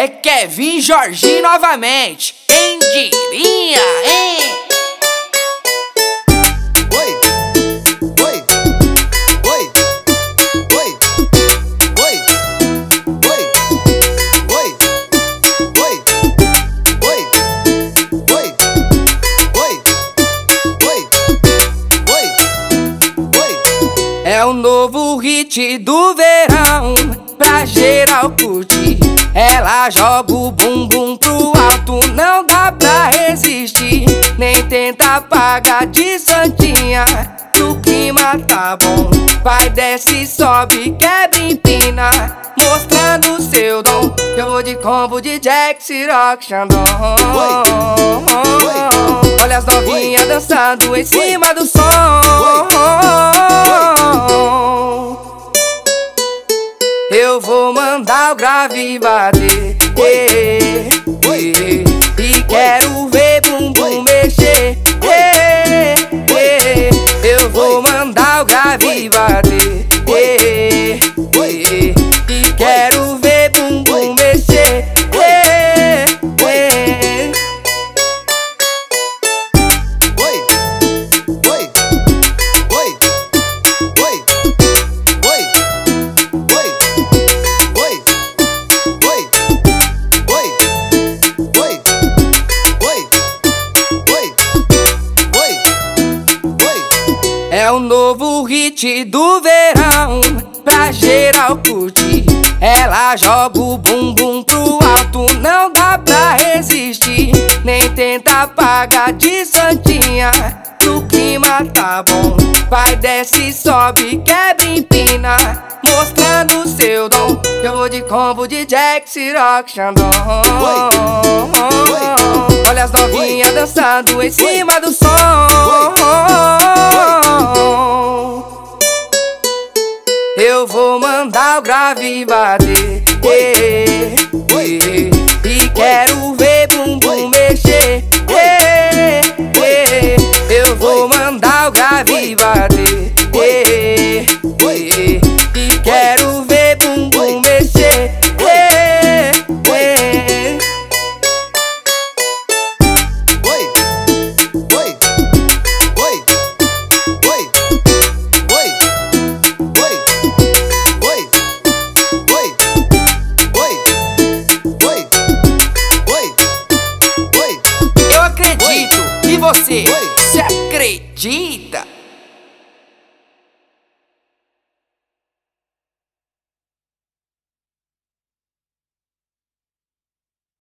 É Kevin Jorginho novamente. Quem diria, hein? É o novo hit do verão, pra geral curtir. Ela joga o bumbum pro alto, não dá pra resistir. Nem tenta apagar de santinha, que o clima tá bom. Vai, desce, sobe, quebra, empina, mostrando seu dom. Eu vou de combo de Jack, Ciroc, Xandão. Olha as novinhas dançando em cima do som. Eu vou mandar o grave bater, e quero ver bumbum mexer. Eu vou mandar o grave bater, e quero ver bumbum mexer. É o novo hit do verão, pra geral curtir. Ela joga o bumbum pro alto, não dá pra resistir. Nem tenta apagar de santinha, que o clima tá bom. Vai, desce, sobe, quebra, empina, mostrando seu dom. Eu vou de combo de Jack, Ciroc, Xandão. Olha as novinhas dançando em cima do som. Eu vou mandar o grave bater,